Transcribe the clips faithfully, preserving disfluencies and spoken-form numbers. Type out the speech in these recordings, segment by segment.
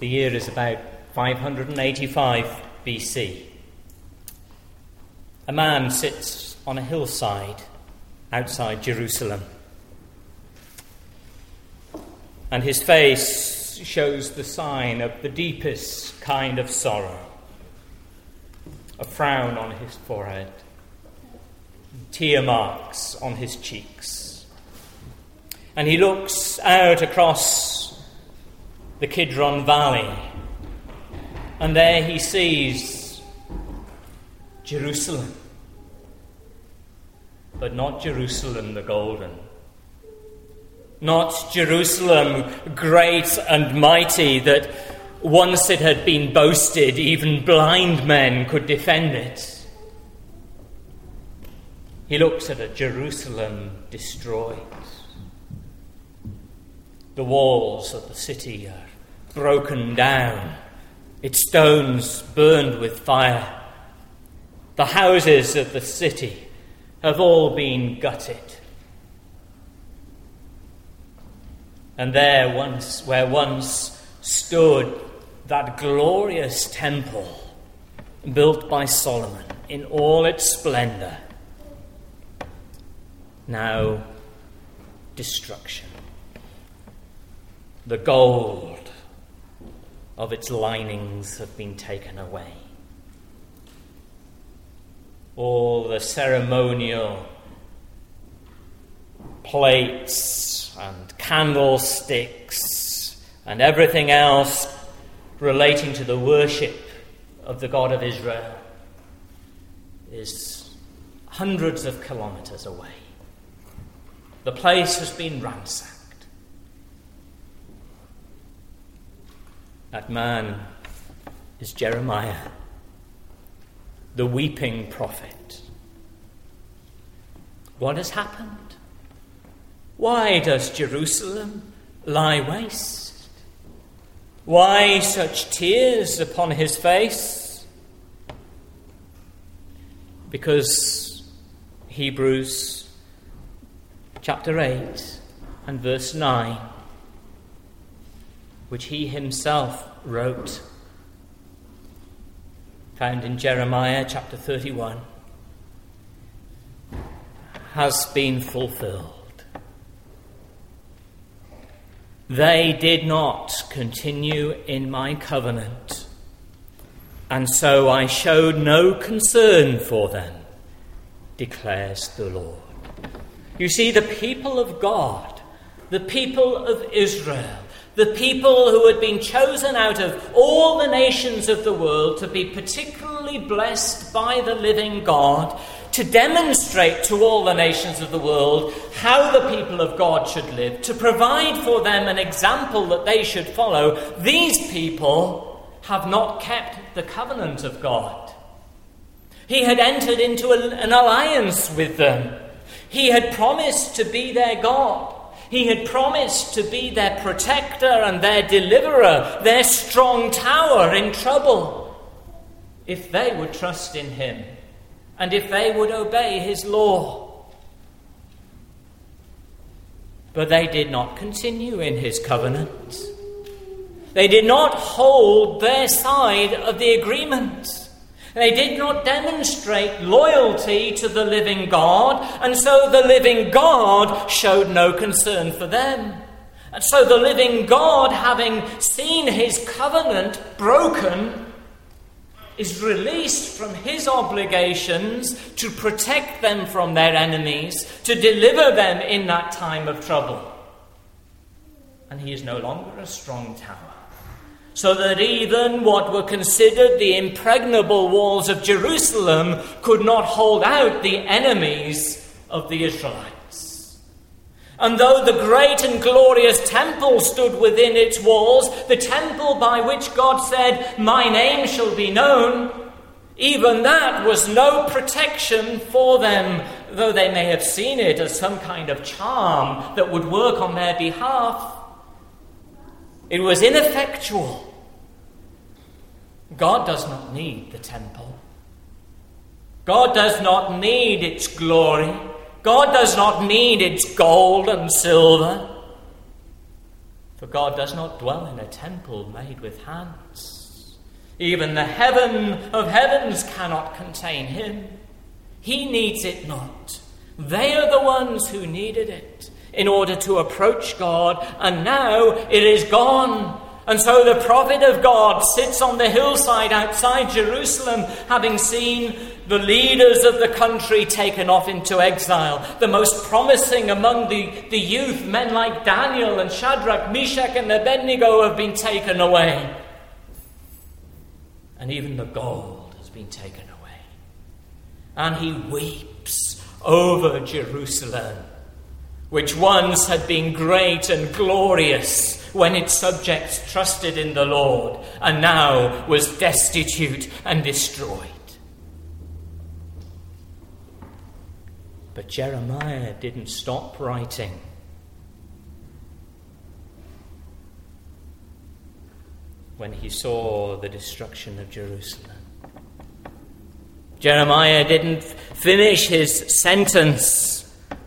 The year is about five hundred eighty-five B C. A man sits on a hillside outside Jerusalem, and his face shows the sign of the deepest kind of sorrow. A frown on his forehead, tear marks on his cheeks. And he looks out across the Kidron Valley, and there he sees Jerusalem, but not Jerusalem the golden, not Jerusalem great and mighty that once it had been boasted even blind men could defend it. He looks at a Jerusalem destroyed. The walls of the city are broken down, its stones burned with fire. The houses of the city have all been gutted. And there once, where once stood that glorious temple built by Solomon in all its splendor, now destruction. The gold of its linings have been taken away. All the ceremonial plates and candlesticks and everything else relating to the worship of the God of Israel is hundreds of kilometers away. The place has been ransacked. That man is Jeremiah, the weeping prophet. What has happened? Why does Jerusalem lie waste? Why such tears upon his face? Because Hebrews chapter eight and verse nine, which he himself wrote, found in Jeremiah chapter thirty-one, has been fulfilled. They did not continue in my covenant, and so I showed no concern for them, declares the Lord. You see, the people of God, the people of Israel, the people who had been chosen out of all the nations of the world to be particularly blessed by the living God, to demonstrate to all the nations of the world how the people of God should live, to provide for them an example that they should follow, these people have not kept the covenant of God. He had entered into an alliance with them. He had promised to be their God. He had promised to be their protector and their deliverer, their strong tower in trouble, if they would trust in him and if they would obey his law. But they did not continue in his covenant. They did not hold their side of the agreement. They did not demonstrate loyalty to the living God, and so the living God showed no concern for them. And so the living God, having seen his covenant broken, is released from his obligations to protect them from their enemies, to deliver them in that time of trouble. And he is no longer a strong tower, so that even what were considered the impregnable walls of Jerusalem could not hold out the enemies of the Israelites. And though the great and glorious temple stood within its walls, the temple by which God said, "My name shall be known," even that was no protection for them, though they may have seen it as some kind of charm that would work on their behalf. It was ineffectual. God does not need the temple. God does not need its glory. God does not need its gold and silver. For God does not dwell in a temple made with hands. Even the heaven of heavens cannot contain him. He needs it not. They are the ones who needed it in order to approach God, and now it is gone. And so the prophet of God sits on the hillside outside Jerusalem, having seen the leaders of the country taken off into exile. The most promising among the, the youth, men like Daniel and Shadrach, Meshach and Abednego, have been taken away. And even the gold has been taken away. And he weeps over Jerusalem, which once had been great and glorious when its subjects trusted in the Lord, and now was destitute and destroyed. But Jeremiah didn't stop writing. When he saw the destruction of Jerusalem. Jeremiah didn't finish his sentence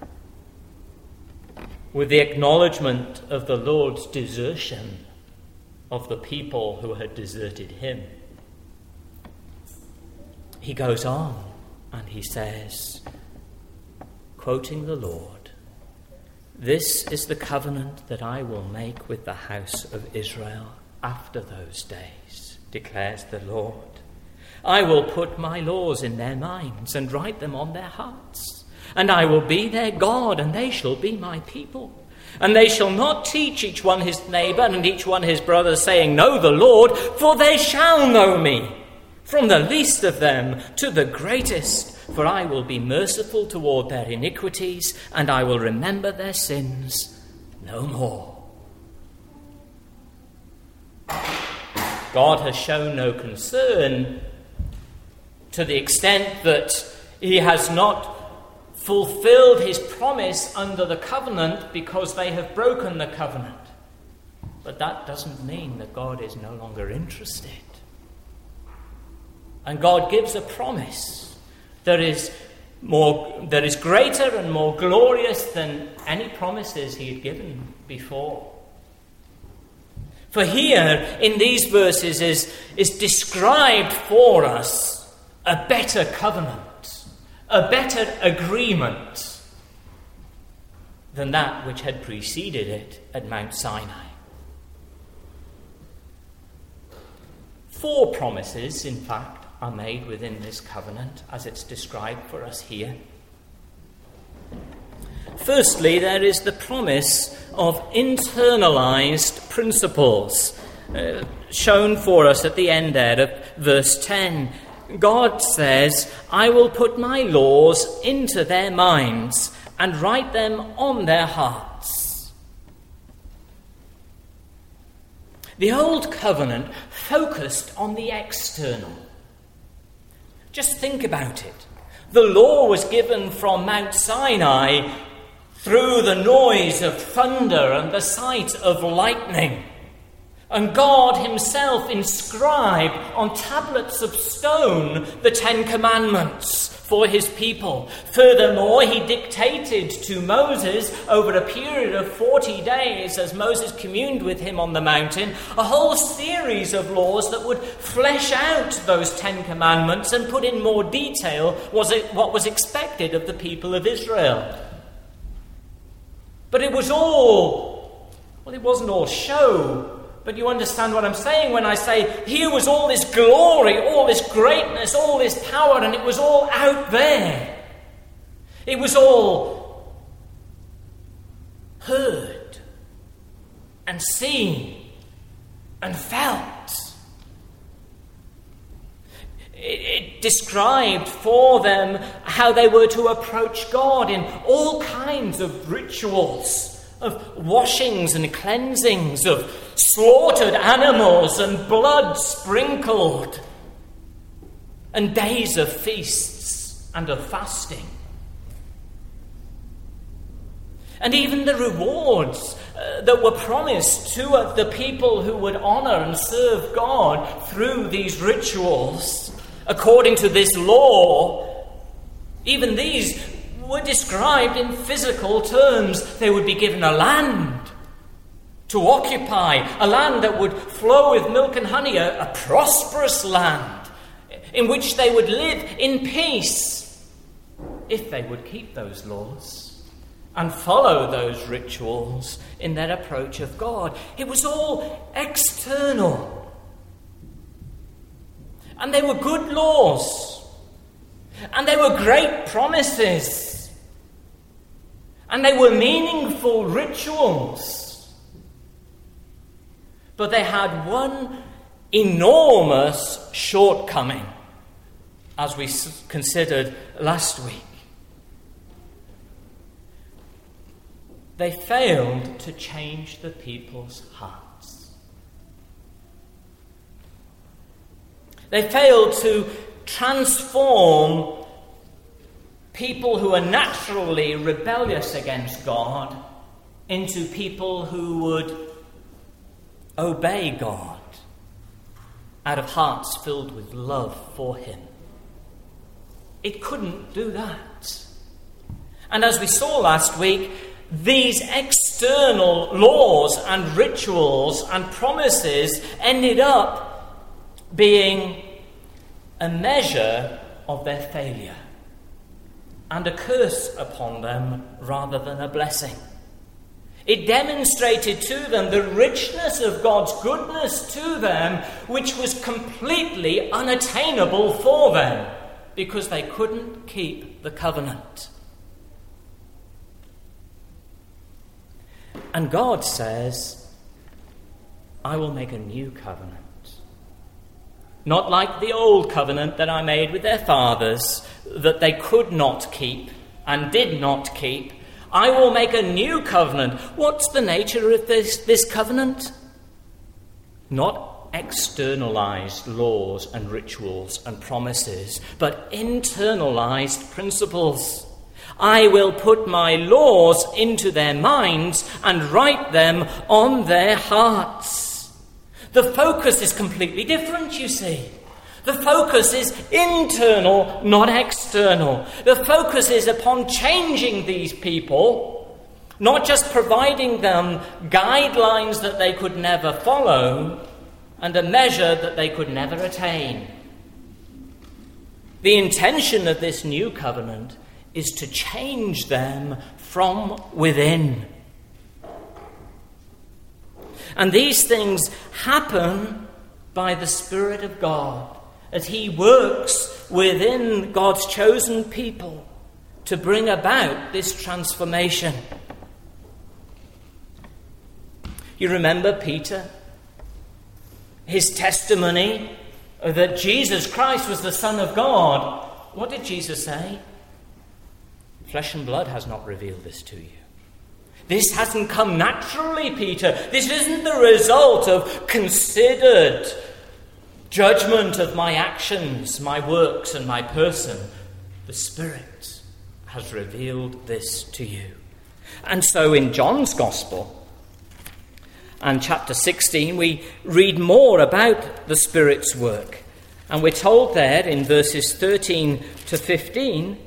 with the acknowledgement of the Lord's desertion of the people who had deserted him. He goes on and he says, quoting the Lord, "This is the covenant that I will make with the house of Israel after those days, declares the Lord. I will put my laws in their minds and write them on their hearts. And I will be their God, and they shall be my people. And they shall not teach each one his neighbour and each one his brother, saying, Know the Lord, for they shall know me, from the least of them to the greatest. For I will be merciful toward their iniquities, and I will remember their sins no more." God has shown no concern to the extent that he has not fulfilled his promise under the covenant because they have broken the covenant. But that doesn't mean that God is no longer interested. And God gives a promise that is more, that is greater and more glorious than any promises he had given before. For here in these verses is, is described for us a better covenant, a better agreement than that which had preceded it at Mount Sinai. Four promises, in fact, are made within this covenant as it's described for us here. Firstly, there is the promise of internalized principles uh, shown for us at the end there of verse ten. God says, "I will put my laws into their minds and write them on their hearts." The old covenant focused on the external. Just think about it. The law was given from Mount Sinai through the noise of thunder and the sight of lightning. And God himself inscribed on tablets of stone the Ten Commandments for his people. Furthermore, he dictated to Moses over a period of forty days, as Moses communed with him on the mountain, a whole series of laws that would flesh out those Ten Commandments and put in more detail was it what was expected of the people of Israel. But it was all, well, it wasn't all show. But you understand what I'm saying when I say here was all this glory, all this greatness, all this power, and it was all out there. It was all heard and seen and felt. It, it described for them how they were to approach God in all kinds of rituals, of washings and cleansings, of slaughtered animals and blood sprinkled, and days of feasts and of fasting. And even the rewards uh, that were promised to uh, the people who would honour and serve God through these rituals, according to this law, even these were described in physical terms. They would be given a land. to occupy a land that would flow with milk and honey, a, a prosperous land in which they would live in peace if they would keep those laws and follow those rituals in their approach of God. It was all external. And they were good laws. And they were great promises. And they were meaningful rituals. But they had one enormous shortcoming, as we considered last week. They failed to change the people's hearts. They failed to transform people who are naturally rebellious against God into people who would obey God out of hearts filled with love for him. It couldn't do that. And as we saw last week, these external laws and rituals and promises ended up being a measure of their failure and a curse upon them rather than a blessing. It demonstrated to them the richness of God's goodness to them, which was completely unattainable for them because they couldn't keep the covenant. And God says, I will make a new covenant. Not like the old covenant that I made with their fathers, that they could not keep and did not keep. I will make a new covenant. What's the nature of this, this covenant? Not externalized laws and rituals and promises, but internalized principles. I will put my laws into their minds and write them on their hearts. The focus is completely different, you see. The focus is internal, not external. The focus is upon changing these people, not just providing them guidelines that they could never follow and a measure that they could never attain. The intention of this new covenant is to change them from within. And these things happen by the Spirit of God, as he works within God's chosen people to bring about this transformation. You remember Peter? His testimony that Jesus Christ was the Son of God. What did Jesus say? Flesh and blood has not revealed this to you. This hasn't come naturally, Peter. This isn't the result of considered judgment of my actions, my works, and my person. The Spirit has revealed this to you. And so in John's Gospel, and chapter sixteen, we read more about the Spirit's work. And we're told there in verses thirteen to fifteen,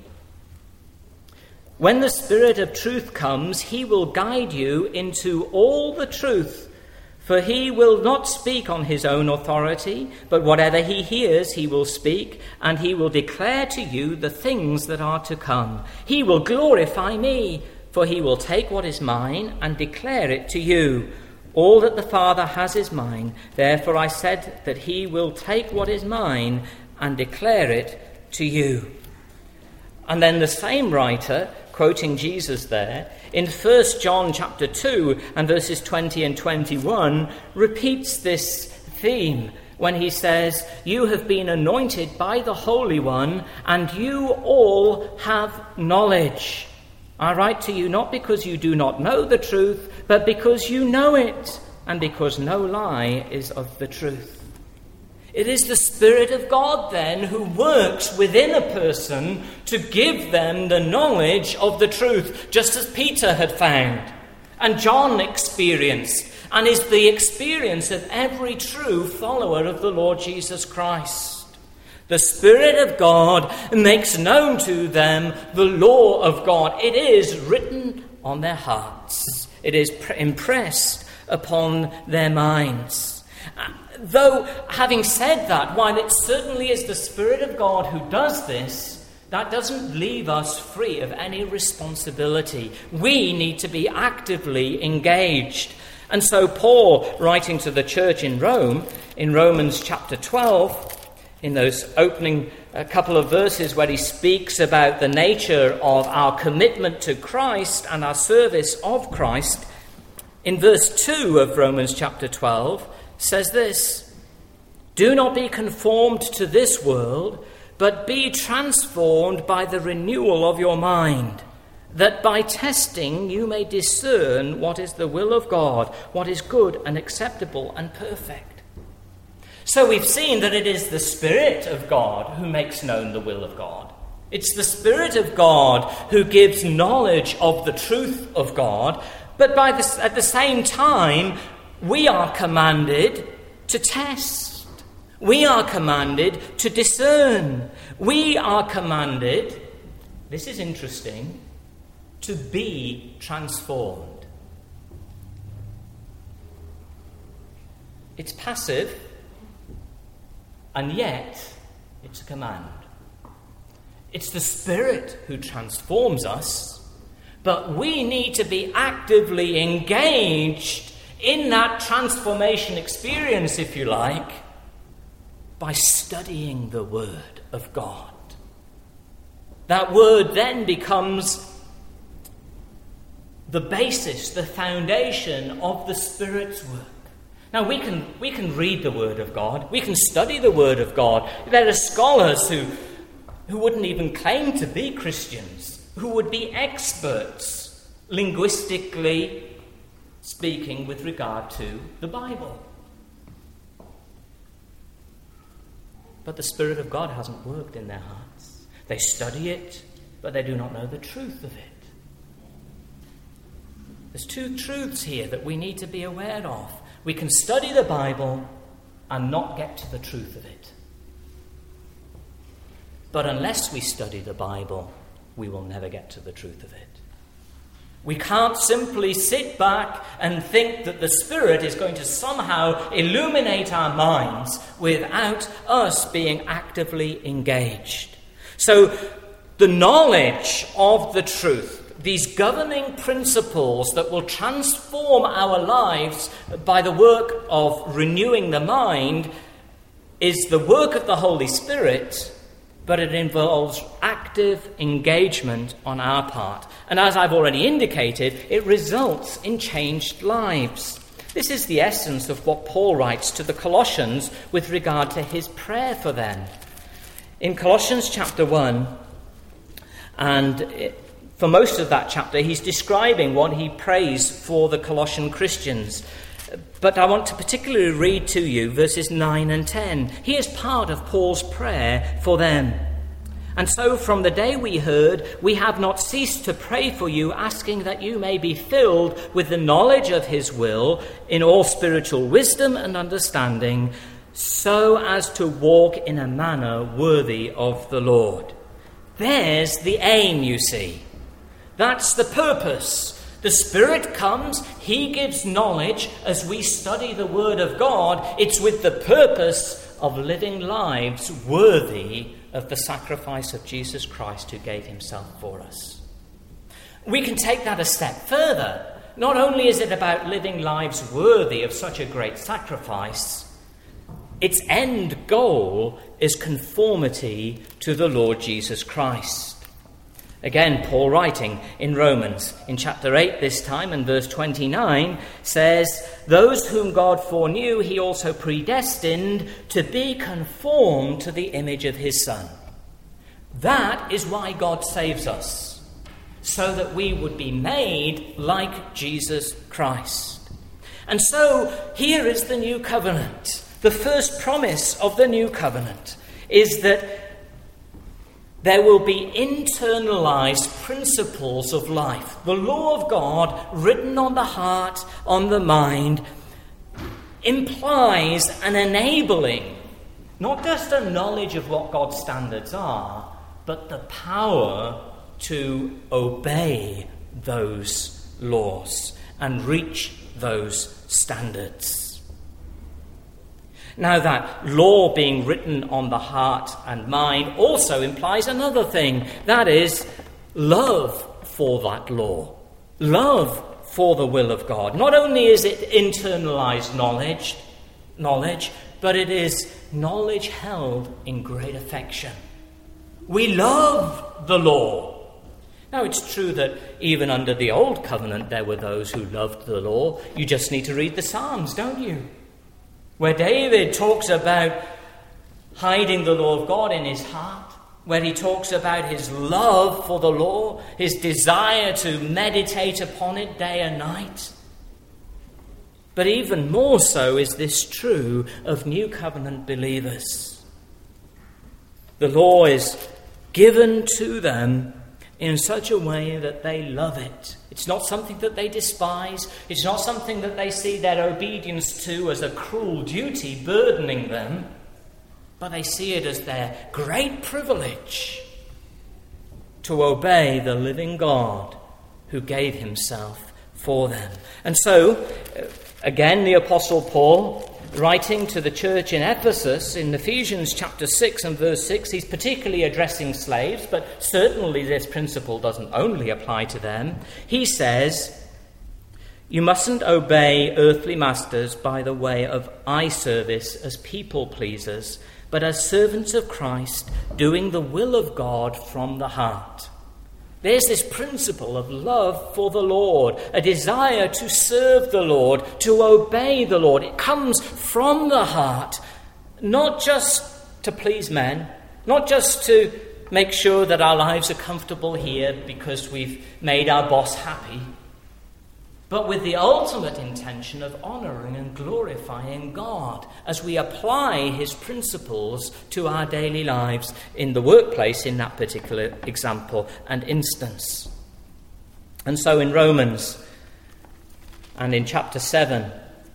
when the Spirit of truth comes, he will guide you into all the truth. For he will not speak on his own authority, but whatever he hears he will speak, and he will declare to you the things that are to come. He will glorify me, for he will take what is mine and declare it to you. All that the Father has is mine. Therefore I said that he will take what is mine and declare it to you. And then the same writer, quoting Jesus there, in First John chapter two and verses twenty and twenty-one, repeats this theme when he says, you have been anointed by the Holy One, and you all have knowledge. I write to you not because you do not know the truth, but because you know it, and because no lie is of the truth. It is the Spirit of God, then, who works within a person to give them the knowledge of the truth, just as Peter had found, and John experienced, and is the experience of every true follower of the Lord Jesus Christ. The Spirit of God makes known to them the law of God. It is written on their hearts. It is impressed upon their minds. Though, having said that, while it certainly is the Spirit of God who does this, that doesn't leave us free of any responsibility. We need to be actively engaged. And so Paul, writing to the church in Rome, in Romans chapter twelve, in those opening a couple of verses where he speaks about the nature of our commitment to Christ and our service of Christ, in verse two of Romans chapter twelve, says this: "Do not be conformed to this world, but be transformed by the renewal of your mind, that by testing you may discern what is the will of God, what is good and acceptable and perfect." So we've seen that it is the Spirit of God who makes known the will of God. It's the Spirit of God who gives knowledge of the truth of God, but by this, at the same time, we are commanded to test. We are commanded to discern. We are commanded, this is interesting, to be transformed. It's passive, and yet it's a command. It's the Spirit who transforms us, but we need to be actively engaged in that transformation experience, if you like, by studying the Word of God. That Word then becomes the basis, the foundation of the Spirit's work. Now, we can we can read the Word of God. We can study the Word of God. There are scholars who, who wouldn't even claim to be Christians, who would be experts, linguistically speaking, with regard to the Bible. But the Spirit of God hasn't worked in their hearts. They study it, but they do not know the truth of it. There's two truths here that we need to be aware of. We can study the Bible and not get to the truth of it. But unless we study the Bible, we will never get to the truth of it. We can't simply sit back and think that the Spirit is going to somehow illuminate our minds without us being actively engaged. So the knowledge of the truth, these governing principles that will transform our lives by the work of renewing the mind, is the work of the Holy Spirit, but it involves active engagement on our part. And as I've already indicated, it results in changed lives. This is the essence of what Paul writes to the Colossians with regard to his prayer for them. In Colossians chapter one, and it, for most of that chapter, he's describing what he prays for the Colossian Christians. But I want to particularly read to you verses nine and ten. Here's part of Paul's prayer for them. "And so from the day we heard, we have not ceased to pray for you, asking that you may be filled with the knowledge of his will in all spiritual wisdom and understanding, so as to walk in a manner worthy of the Lord." There's the aim, you see. That's the purpose. The Spirit comes, he gives knowledge as we study the Word of God. It's with the purpose of living lives worthy of the sacrifice of Jesus Christ who gave himself for us. We can take that a step further. Not only is it about living lives worthy of such a great sacrifice, its end goal is conformity to the Lord Jesus Christ. Again, Paul, writing in Romans, in chapter eight this time, and verse twenty-nine, says, "Those whom God foreknew, he also predestined to be conformed to the image of his Son." That is why God saves us, so that we would be made like Jesus Christ. And so, here is the new covenant. The first promise of the new covenant is that there will be internalized principles of life. The law of God, written on the heart, on the mind, implies an enabling, not just a knowledge of what God's standards are, but the power to obey those laws and reach those standards. Now, that law being written on the heart and mind also implies another thing, that is, love for that law, love for the will of God. Not only is it internalized knowledge, knowledge, but it is knowledge held in great affection. We love the law. Now, it's true that even under the Old Covenant there were those who loved the law. You just need to read the Psalms, don't you? Where David talks about hiding the law of God in his heart, where he talks about his love for the law, his desire to meditate upon it day and night. But even more so is this true of New Covenant believers. The law is given to them in such a way that they love it. It's not something that they despise. It's not something that they see their obedience to as a cruel duty burdening them, but they see it as their great privilege to obey the living God who gave himself for them. And so, again, the Apostle Paul, writing to the church in Ephesus in Ephesians chapter six and verse six, he's particularly addressing slaves, but certainly this principle doesn't only apply to them. He says, "You mustn't obey earthly masters by the way of eye service as people pleasers, but as servants of Christ, doing the will of God from the heart." There's this principle of love for the Lord, a desire to serve the Lord, to obey the Lord. It comes from the heart, not just to please men, not just to make sure that our lives are comfortable here because we've made our boss happy, but with the ultimate intention of honouring and glorifying God as we apply his principles to our daily lives in the workplace in that particular example and instance. And so in Romans and in chapter seven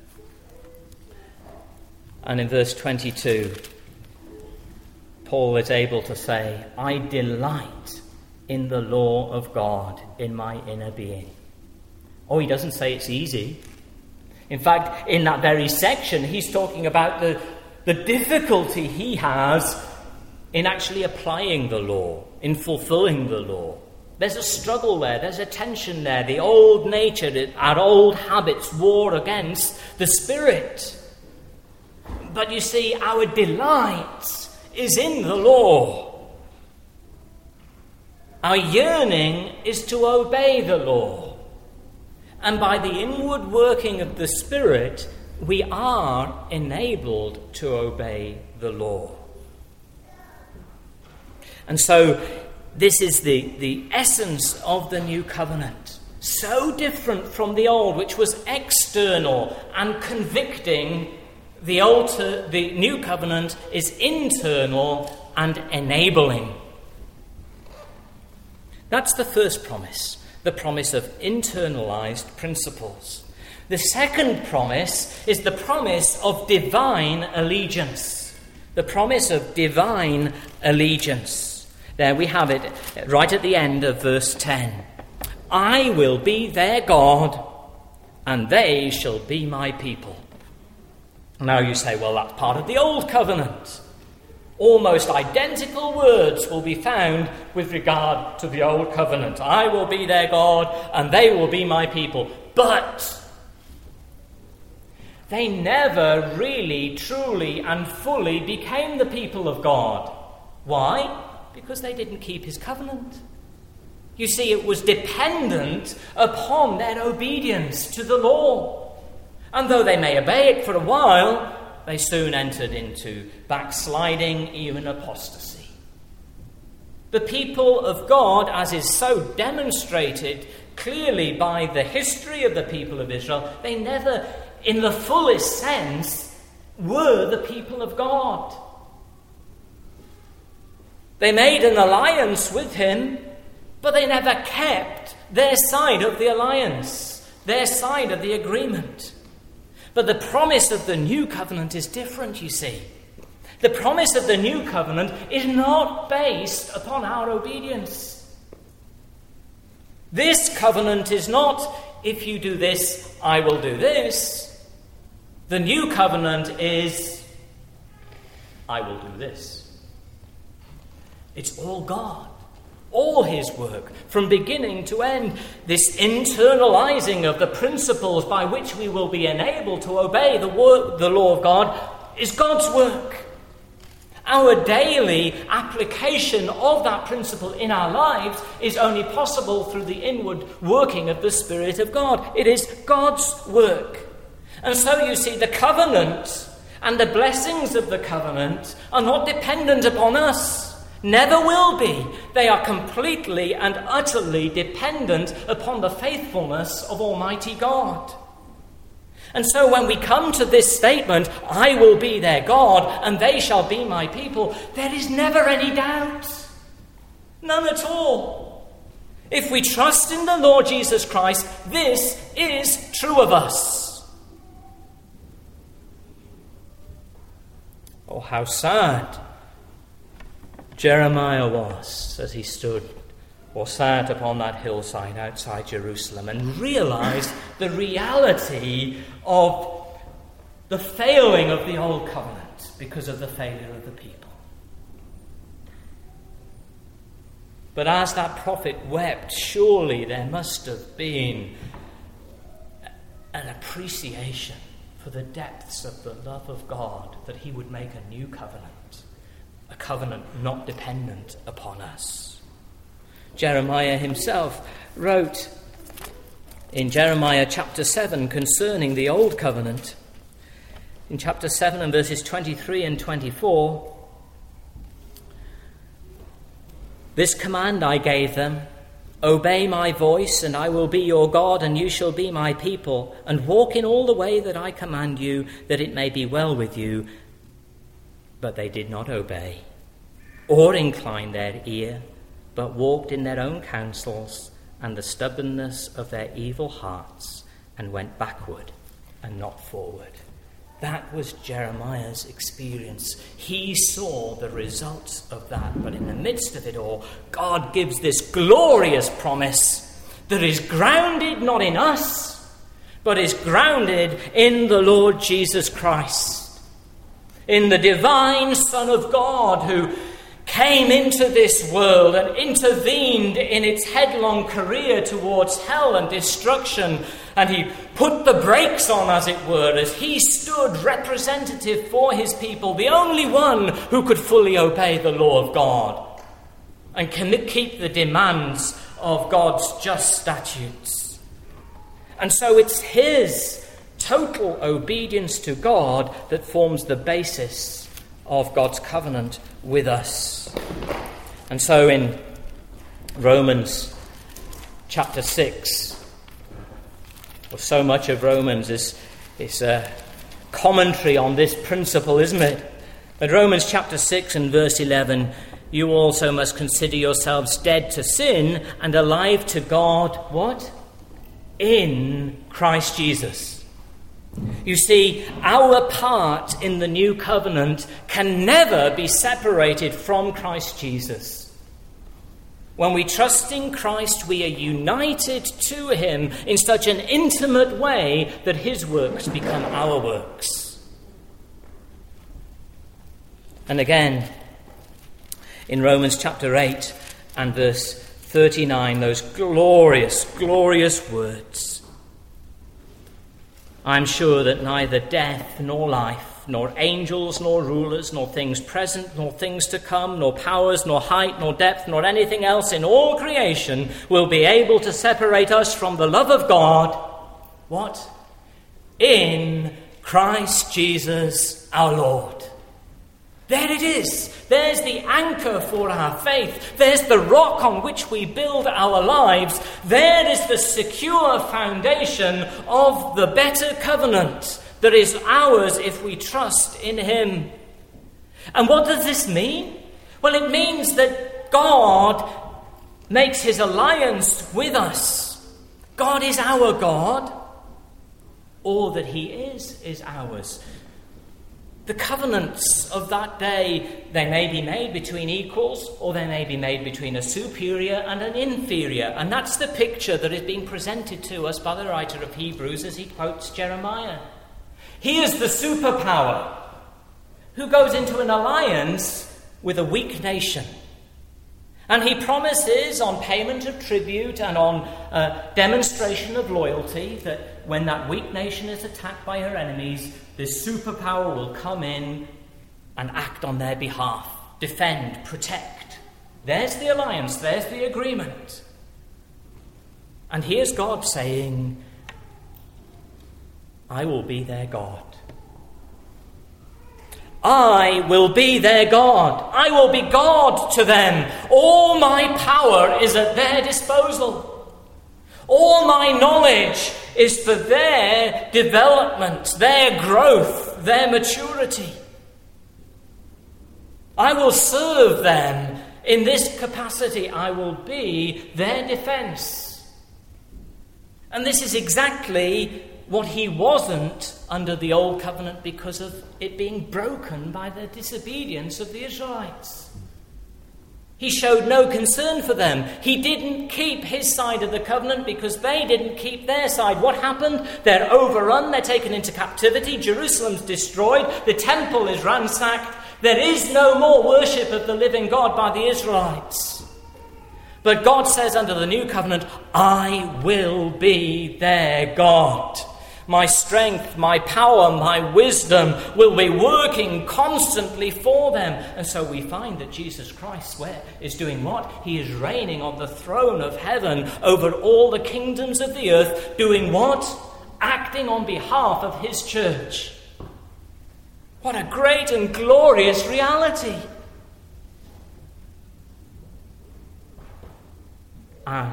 and in verse twenty-two, Paul is able to say, "I delight in the law of God in my inner being." Oh, he doesn't say it's easy. In fact, in that very section, he's talking about the, the difficulty he has in actually applying the law, in fulfilling the law. There's a struggle there, there's a tension there. The old nature, our old habits war against the Spirit. But you see, our delight is in the law. Our yearning is to obey the law. And by the inward working of the Spirit, we are enabled to obey the law. And so this is the, the essence of the new covenant. So different from the old, which was external and convicting. The old, the new covenant is internal and enabling. That's the first promise. The promise of internalized principles. The second promise is the promise of divine allegiance. The promise of divine allegiance. There we have it, right at the end of verse ten. "I will be their God, and they shall be my people." Now you say, well, that's part of the old covenant. Almost identical words will be found with regard to the old covenant. "I will be their God, and they will be my people." But they never really, truly, and fully became the people of God. Why? Because they didn't keep his covenant. You see, it was dependent upon their obedience to the law. And though they may obey it for a while, they soon entered into backsliding, even apostasy. The people of God, as is so demonstrated clearly by the history of the people of Israel, they never, in the fullest sense, were the people of God. They made an alliance with him, but they never kept their side of the alliance, their side of the agreement. But the promise of the new covenant is different, you see. The promise of the new covenant is not based upon our obedience. This covenant is not, if you do this, I will do this. The new covenant is, I will do this. It's all God. All his work, from beginning to end. This internalizing of the principles by which we will be enabled to obey the, word, the law of God is God's work. Our daily application of that principle in our lives is only possible through the inward working of the Spirit of God. It is God's work. And so you see, the covenant and the blessings of the covenant are not dependent upon us. Never will be. They are completely and utterly dependent upon the faithfulness of Almighty God. And so when we come to this statement, I will be their God and they shall be my people, there is never any doubt. None at all. If we trust in the Lord Jesus Christ, this is true of us. Oh, how sad Jeremiah was as he stood or sat upon that hillside outside Jerusalem and realized the reality of the failing of the old covenant because of the failure of the people. But as that prophet wept, surely there must have been an appreciation for the depths of the love of God that he would make a new covenant. A covenant not dependent upon us. Jeremiah himself wrote in Jeremiah chapter seven concerning the old covenant. In chapter seven and verses twenty-three and twenty-four, this command I gave them, obey my voice, and I will be your God, and you shall be my people, and walk in all the way that I command you, that it may be well with you. But they did not obey, or incline their ear, but walked in their own counsels and the stubbornness of their evil hearts, and went backward and not forward. That was Jeremiah's experience. He saw the results of that. But in the midst of it all, God gives this glorious promise that is grounded not in us, but is grounded in the Lord Jesus Christ. In the divine Son of God who came into this world and intervened in its headlong career towards hell and destruction, and he put the brakes on, as it were, as he stood representative for his people, the only one who could fully obey the law of God and can keep the demands of God's just statutes. And so it's his total obedience to God that forms the basis of God's covenant with us. And so in Romans chapter six, well, so much of Romans is, is a commentary on this principle, isn't it? But Romans chapter six and verse eleven, you also must consider yourselves dead to sin and alive to God, what? In Christ Jesus. You see, our part in the new covenant can never be separated from Christ Jesus. When we trust in Christ, we are united to him in such an intimate way that his works become our works. And again, in Romans chapter eight and verse thirty-nine, those glorious, glorious words. I'm sure that neither death nor life, nor angels nor rulers, nor things present, nor things to come, nor powers, nor height, nor depth, nor anything else in all creation will be able to separate us from the love of God. What? In Christ Jesus our Lord. There it is. There's the anchor for our faith. There's the rock on which we build our lives. There is the secure foundation of the better covenant that is ours if we trust in him. And what does this mean? Well, it means that God makes his alliance with us. God is our God. All that he is, is ours. The covenants of that day, they may be made between equals, or they may be made between a superior and an inferior. And that's the picture that is being presented to us by the writer of Hebrews as he quotes Jeremiah. He is the superpower who goes into an alliance with a weak nation. And he promises, on payment of tribute and on uh, demonstration of loyalty, that when that weak nation is attacked by her enemies, this superpower will come in and act on their behalf, defend, protect. There's the alliance, there's the agreement. And here's God saying, I will be their God. I will be their God. I will be God to them. All my power is at their disposal. All my knowledge is for their development, their growth, their maturity. I will serve them in this capacity. I will be their defense. And this is exactly what he wasn't under the old covenant because of it being broken by the disobedience of the Israelites. He showed no concern for them. He didn't keep his side of the covenant because they didn't keep their side. What happened? They're overrun, they're taken into captivity, Jerusalem's destroyed, the temple is ransacked. There is no more worship of the living God by the Israelites. But God says under the new covenant, I will be their God. My strength, my power, my wisdom will be working constantly for them. And so we find that Jesus Christ where, is doing what? He is reigning on the throne of heaven over all the kingdoms of the earth. Doing what? Acting on behalf of his church. What a great and glorious reality. And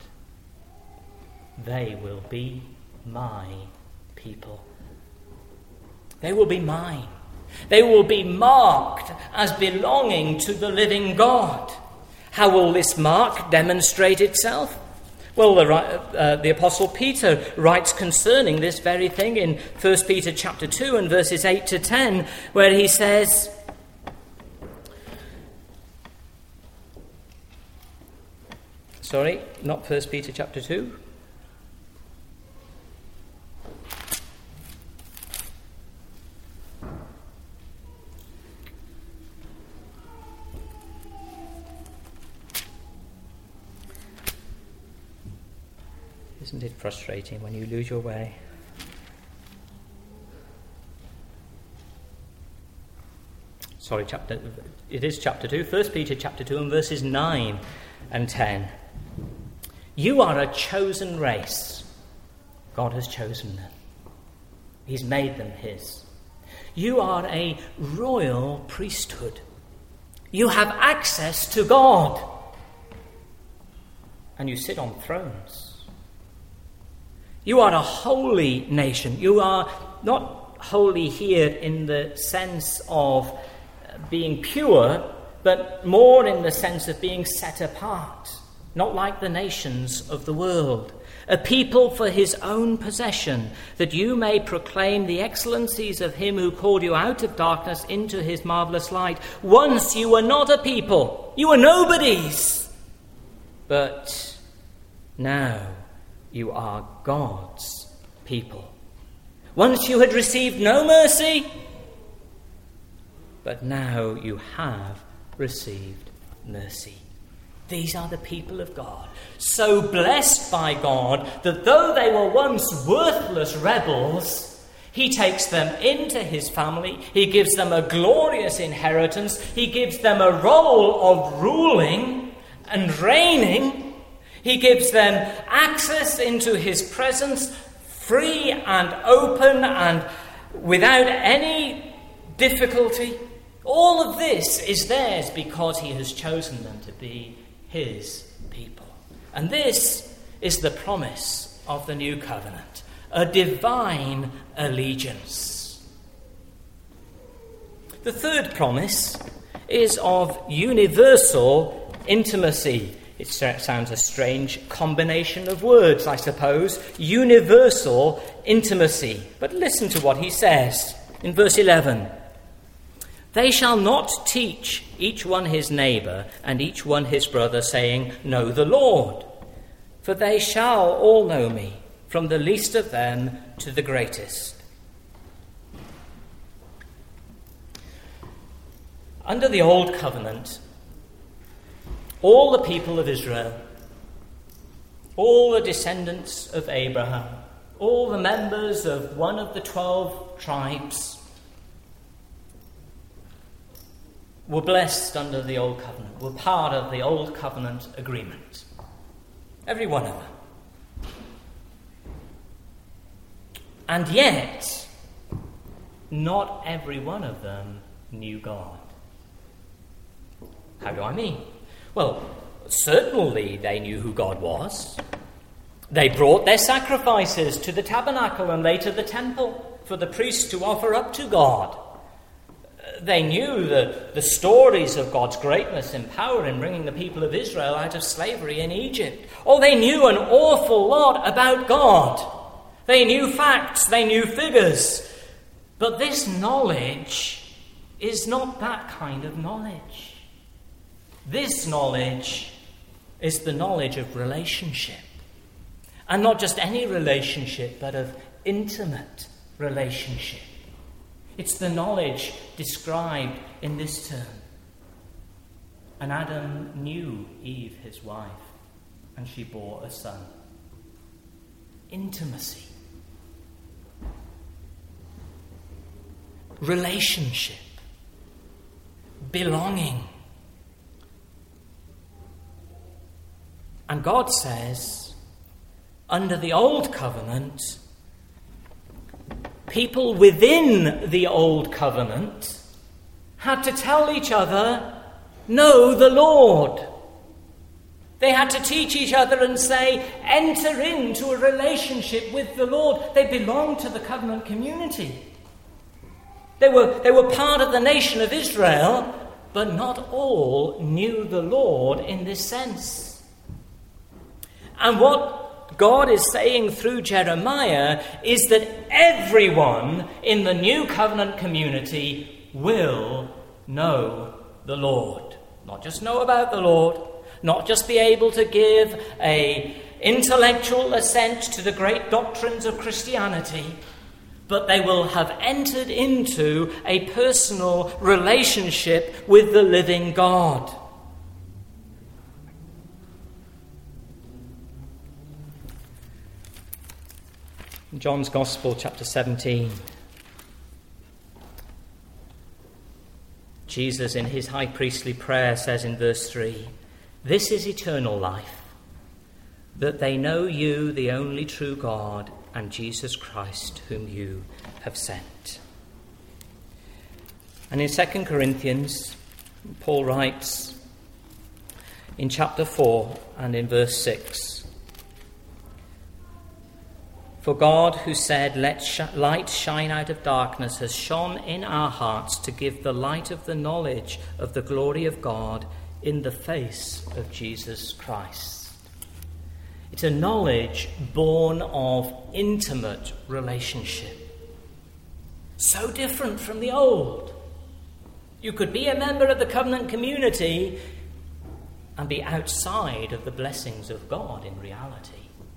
they will be my people. They will be mine. They will be marked as belonging to the living God. How will this mark demonstrate itself? Well, the, uh, the Apostle Peter writes concerning this very thing in First Peter chapter two and verses eight to ten, where he says, sorry, not First Peter chapter two. Isn't it frustrating when you lose your way? Sorry, chapter. It is chapter two, First Peter chapter two and verses nine and ten. You are a chosen race. God has chosen them. He's made them his. You are a royal priesthood. You have access to God. And you sit on thrones. You are a holy nation. You are not holy here in the sense of being pure, but more in the sense of being set apart, not like the nations of the world. A people for his own possession, that you may proclaim the excellencies of him who called you out of darkness into his marvelous light. Once you were not a people, you were nobodies, but now you are God's people. Once you had received no mercy, but now you have received mercy. These are the people of God, so blessed by God that though they were once worthless rebels, he takes them into his family, he gives them a glorious inheritance, he gives them a role of ruling and reigning. He gives them access into his presence, free and open and without any difficulty. All of this is theirs because he has chosen them to be his people. And this is the promise of the new covenant, a divine allegiance. The third promise is of universal intimacy. It sounds a strange combination of words, I suppose. Universal intimacy. But listen to what he says in verse eleven. They shall not teach each one his neighbour and each one his brother, saying, Know the Lord. For they shall all know me, from the least of them to the greatest. Under the Old Covenant, all the people of Israel, all the descendants of Abraham, all the members of one of the twelve tribes were blessed under the Old Covenant, were part of the Old Covenant agreement. Every one of them. And yet, not every one of them knew God. How do I mean? Well, certainly they knew who God was. They brought their sacrifices to the tabernacle and later the temple for the priests to offer up to God. They knew the, the stories of God's greatness and power in bringing the people of Israel out of slavery in Egypt. Oh, they knew an awful lot about God. They knew facts, they knew figures. But this knowledge is not that kind of knowledge. This knowledge is the knowledge of relationship. And not just any relationship, but of intimate relationship. It's the knowledge described in this term. And Adam knew Eve, his wife, and she bore a son. Intimacy. Relationship. Belonging. And God says, under the Old Covenant, people within the Old Covenant had to tell each other, know the Lord. They had to teach each other and say, enter into a relationship with the Lord. They belonged to the covenant community. They were, they were part of the nation of Israel, but not all knew the Lord in this sense. And what God is saying through Jeremiah is that everyone in the new covenant community will know the Lord. Not just know about the Lord, not just be able to give an intellectual assent to the great doctrines of Christianity, but they will have entered into a personal relationship with the living God. In John's Gospel, chapter seventeen, Jesus, in his high priestly prayer, says in verse three, "This is eternal life, that they know you, the only true God, and Jesus Christ, whom you have sent." And in Second Corinthians, Paul writes in chapter four and in verse six, "For God, who said, 'Let sh- light shine out of darkness,' has shone in our hearts to give the light of the knowledge of the glory of God in the face of Jesus Christ." It's a knowledge born of intimate relationship. So different from the old. You could be a member of the covenant community and be outside of the blessings of God in reality.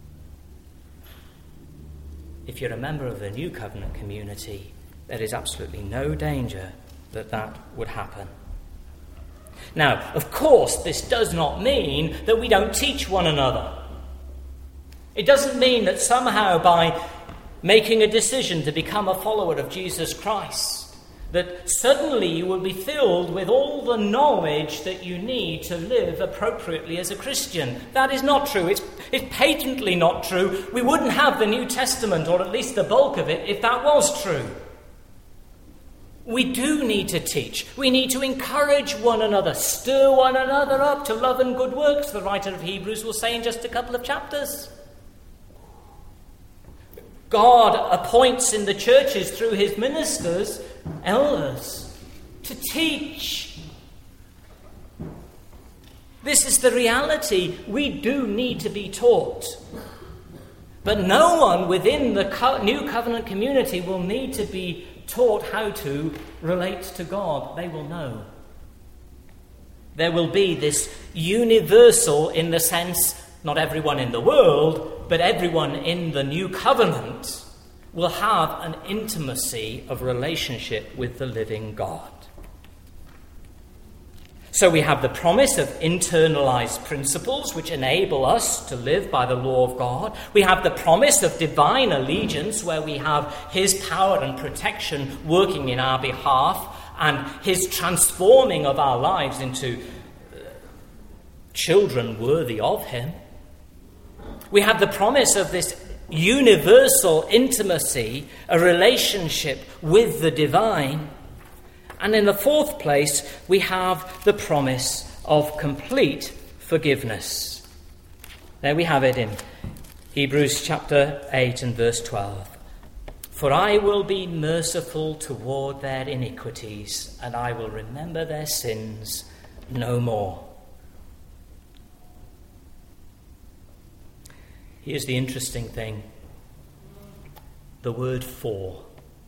If you're a member of the new covenant community, there is absolutely no danger that that would happen. Now, of course, this does not mean that we don't teach one another. It doesn't mean that somehow by making a decision to become a follower of Jesus Christ, that suddenly you will be filled with all the knowledge that you need to live appropriately as a Christian. That is not true. It's, it's patently not true. We wouldn't have the New Testament, or at least the bulk of it, if that was true. We do need to teach. We need to encourage one another, stir one another up to love and good works, the writer of Hebrews will say in just a couple of chapters. God appoints in the churches through his ministers, elders, to teach. This is the reality. We do need to be taught. But no one within the co- new covenant community will need to be taught how to relate to God. They will know. There will be this universal, in the sense, not everyone in the world, but everyone in the new covenant will have an intimacy of relationship with the living God. So we have the promise of internalized principles which enable us to live by the law of God. We have the promise of divine allegiance where we have his power and protection working in our behalf and his transforming of our lives into children worthy of him. We have the promise of this universal intimacy, a relationship with the divine. And in the fourth place, we have the promise of complete forgiveness. There we have it in Hebrews chapter eight and verse twelve. For I will be merciful toward their iniquities, and I will remember their sins no more. Here's the interesting thing. The word for.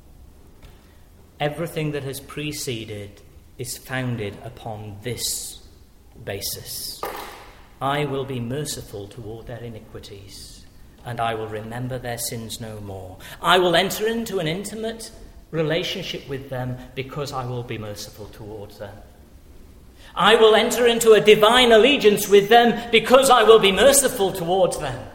Everything that has preceded is founded upon this basis. I will be merciful toward their iniquities, and I will remember their sins no more. I will enter into an intimate relationship with them because I will be merciful towards them. I will enter into a divine allegiance with them because I will be merciful towards them.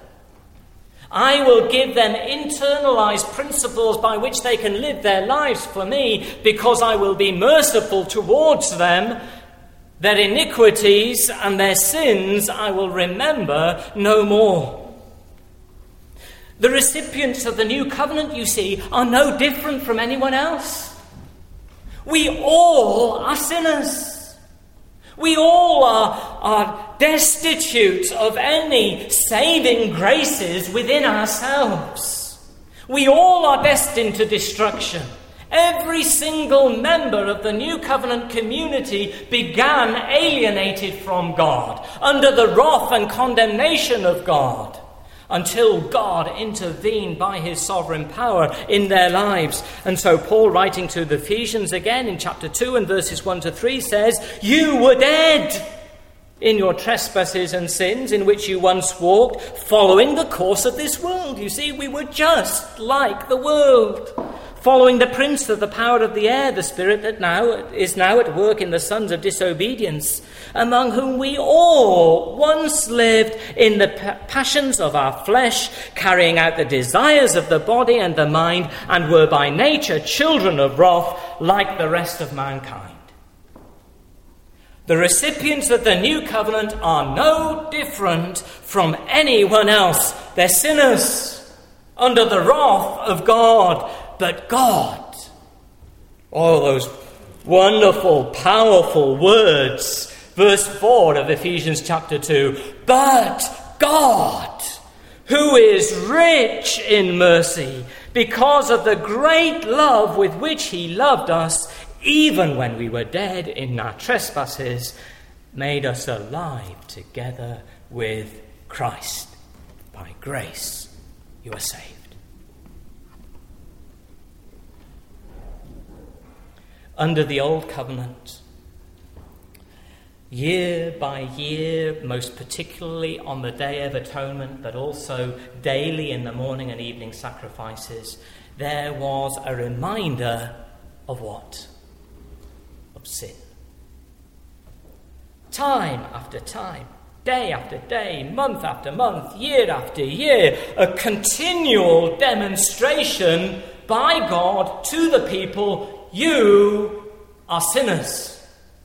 I will give them internalized principles by which they can live their lives for me because I will be merciful towards them. Their iniquities and their sins I will remember no more. The recipients of the new covenant, you see, are no different from anyone else. We all are sinners. We all are, are destitute of any saving graces within ourselves. We all are destined to destruction. Every single member of the New Covenant community began alienated from God, under the wrath and condemnation of God, until God intervened by his sovereign power in their lives. And so Paul, writing to the Ephesians again in chapter two and verses one to three, says, you were dead in your trespasses and sins in which you once walked, following the course of this world. You see, we were just like the world, following the prince of the power of the air, the spirit that now is now at work in the sons of disobedience, among whom we all once lived in the passions of our flesh, carrying out the desires of the body and the mind, and were by nature children of wrath like the rest of mankind. The recipients of the new covenant are no different from anyone else. They're sinners under the wrath of God. But God, all those wonderful, powerful words, verse four of Ephesians chapter two, but God, who is rich in mercy, because of the great love with which he loved us, even when we were dead in our trespasses, made us alive together with Christ. By grace you are saved. Under the old covenant, year by year, most particularly on the Day of Atonement, but also daily in the morning and evening sacrifices, there was a reminder of what? Of sin. Time after time, day after day, month after month, year after year, a continual demonstration by God to the people, you are sinners.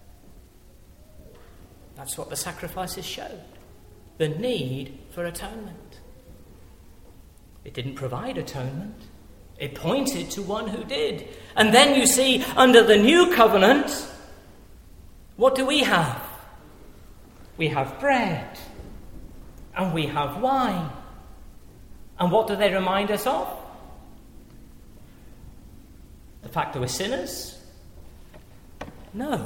That's what the sacrifices showed. The need for atonement. It didn't provide atonement. It pointed to one who did. And then you see, under the new covenant, what do we have? We have bread. And we have wine. And what do they remind us of? The fact that we're sinners? No.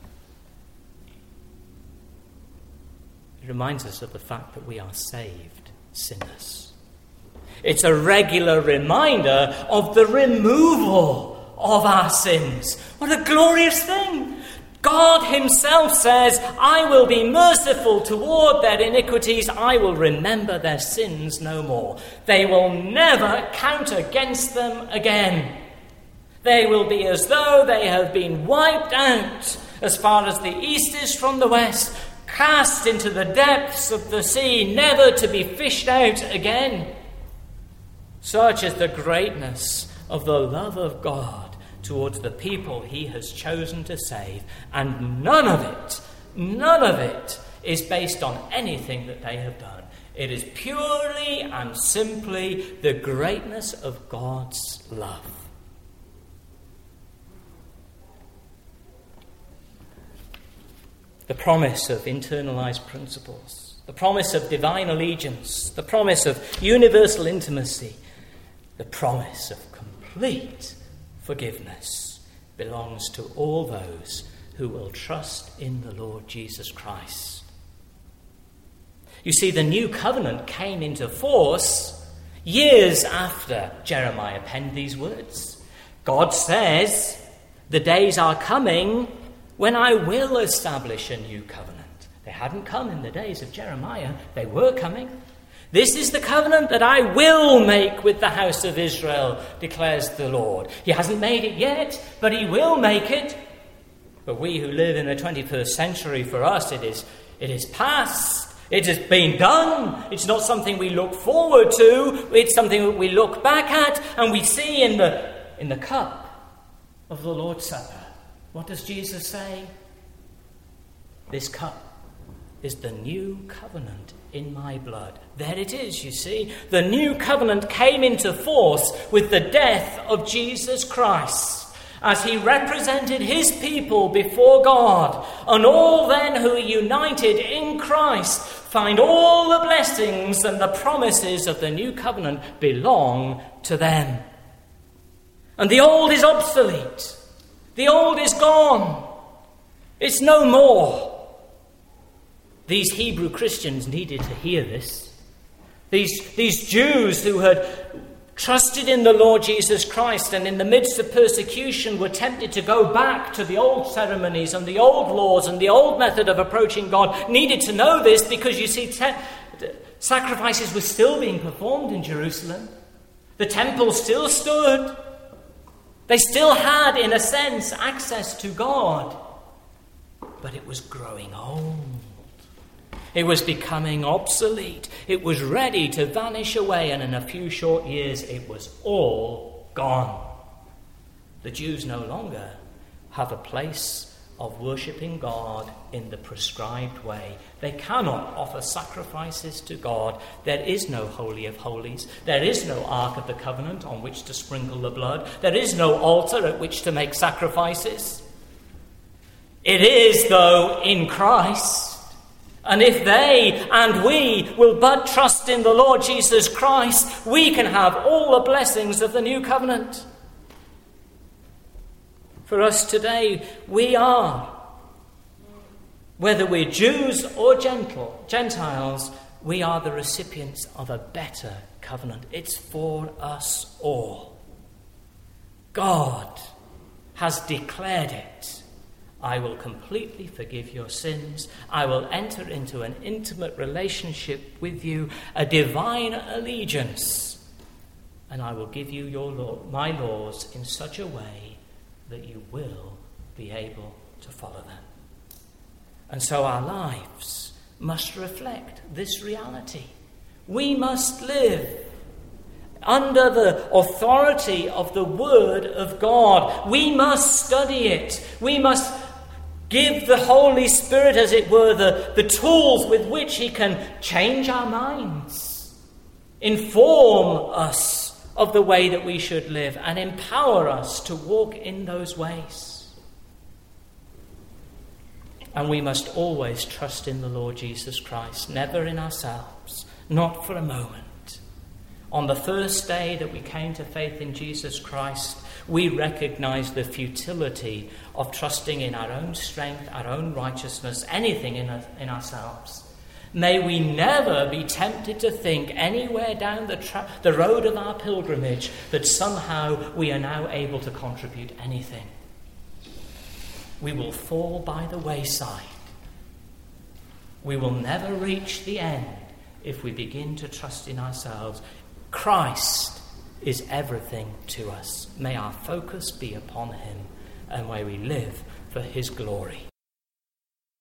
It reminds us of the fact that we are saved sinners. It's a regular reminder of the removal of our sins. What a glorious thing! God himself says, I will be merciful toward their iniquities. I will remember their sins no more. They will never count against them again. They will be as though they have been wiped out as far as the east is from the west, cast into the depths of the sea, never to be fished out again. Such is the greatness of the love of God towards the people he has chosen to save, and none of it, none of it is based on anything that they have done. It is purely and simply the greatness of God's love. The promise of internalized principles, the promise of divine allegiance, the promise of universal intimacy, the promise of complete forgiveness belongs to all those who will trust in the Lord Jesus Christ. You see, the new covenant came into force years after Jeremiah penned these words. God says, "The days are coming when I will establish a new covenant." They hadn't come in the days of Jeremiah. They were coming. "This is the covenant that I will make with the house of Israel, declares the Lord." He hasn't made it yet, but he will make it. But we who live in the twenty-first century, for us, it is, it is past. It has been done. It's not something we look forward to. It's something that we look back at and we see in the, in the cup of the Lord's Supper. What does Jesus say? "This cup is the new covenant in my blood." There it is, you see. The new covenant came into force with the death of Jesus Christ, as he represented his people before God. And all then who are united in Christ find all the blessings and the promises of the new covenant belong to them. And the old is obsolete. The old is gone. It's no more. These Hebrew Christians needed to hear this. These, these Jews who had trusted in the Lord Jesus Christ and in the midst of persecution were tempted to go back to the old ceremonies and the old laws and the old method of approaching God, needed to know this, because you see, te- sacrifices were still being performed in Jerusalem. The temple still stood. They still had, in a sense, access to God. But it was growing old. It was becoming obsolete. It was ready to vanish away, and in a few short years it was all gone. The Jews no longer have a place of worshipping God in the prescribed way. They cannot offer sacrifices to God. There is no Holy of Holies. There is no Ark of the Covenant on which to sprinkle the blood. There is no altar at which to make sacrifices. It is, though, in Christ. And if they and we will but trust in the Lord Jesus Christ, we can have all the blessings of the new covenant. For us today, we are, whether we're Jews or gentle, Gentiles, we are the recipients of a better covenant. It's for us all. God has declared it. "I will completely forgive your sins. I will enter into an intimate relationship with you, a divine allegiance, and I will give you your law, my laws in such a way that you will be able to follow them." And so our lives must reflect this reality. We must live under the authority of the Word of God. We must study it. We must give the Holy Spirit, as it were, the, the tools with which he can change our minds, inform us of the way that we should live, and empower us to walk in those ways. And we must always trust in the Lord Jesus Christ, never in ourselves, not for a moment. On the first day that we came to faith in Jesus Christ, we recognize the futility of trusting in our own strength, our own righteousness, anything in, a, in ourselves. May we never be tempted to think anywhere down the, tra- the road of our pilgrimage that somehow we are now able to contribute anything. We will fall by the wayside. We will never reach the end if we begin to trust in ourselves. Christ is everything to us. May our focus be upon him, and may we live for his glory.